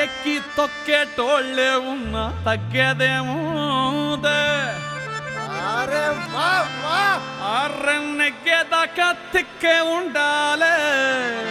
ఎక్కి తొక్కేటోళ్ళే ఉన్నా తగ్గేదేమోదే అరే వా వా నెగ్గేదాకా తిక్కే ఉండాలే